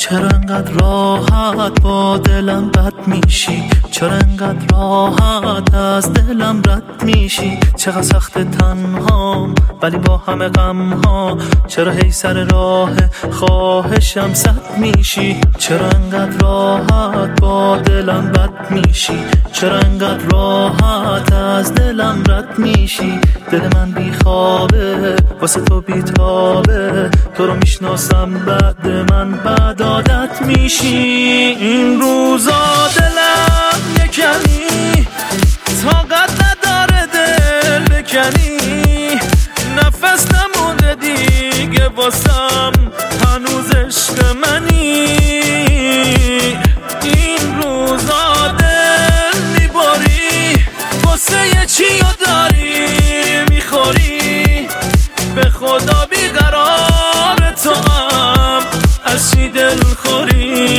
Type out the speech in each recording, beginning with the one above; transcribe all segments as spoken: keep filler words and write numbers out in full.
چرا انقدر راحت با دلم بد میشی؟ چرا انقدر راحت از دلم رد میشی؟ چقدر سخت تنهام ولی با همه غم ها، چرا هی سر راه خواهشم صد میشی؟ چرا انقدر راحت با دلم بد میشی؟ چرا انقدر راحت از دلم رد میشی؟ دل من بی خوابه واسه تو بی تابه، تو رو میشناسم بعد من بد عادت میشی. این روزا دلم یکنی طاقت نداره دل بکنی، نفس نمونده دیگه واسم هنوز عشق منی. این روزا دل میباری واسه یه چی رو داری میخوری، به خدا بیقرار تو هم از چی دل خوری.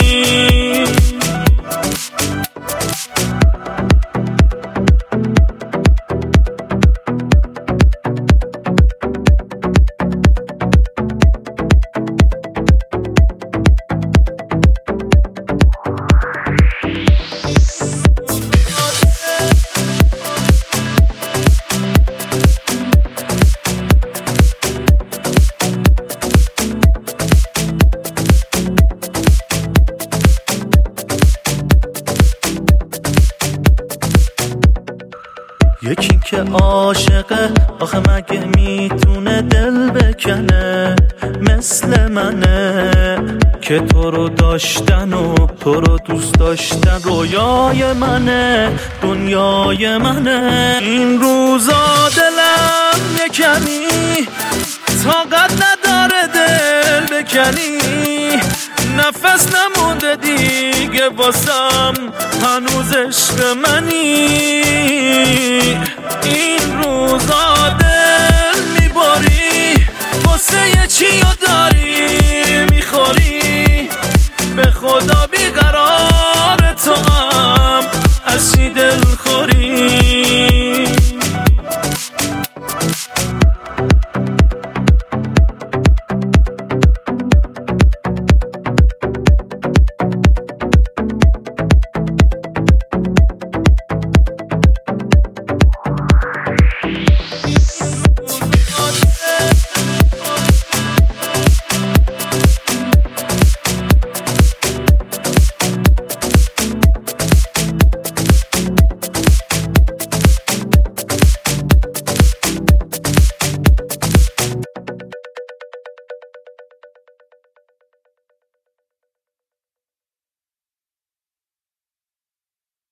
یکی که عاشقه آخه مگه میتونه دل بکنه مثل منه، که تو رو داشتن و تو رو دوست داشتن رویای منه دنیای منه. این روزا دلم یکنی طاقت نداره دل بکنی، نفس نمونده دیگه واسم هنوز عشق منی.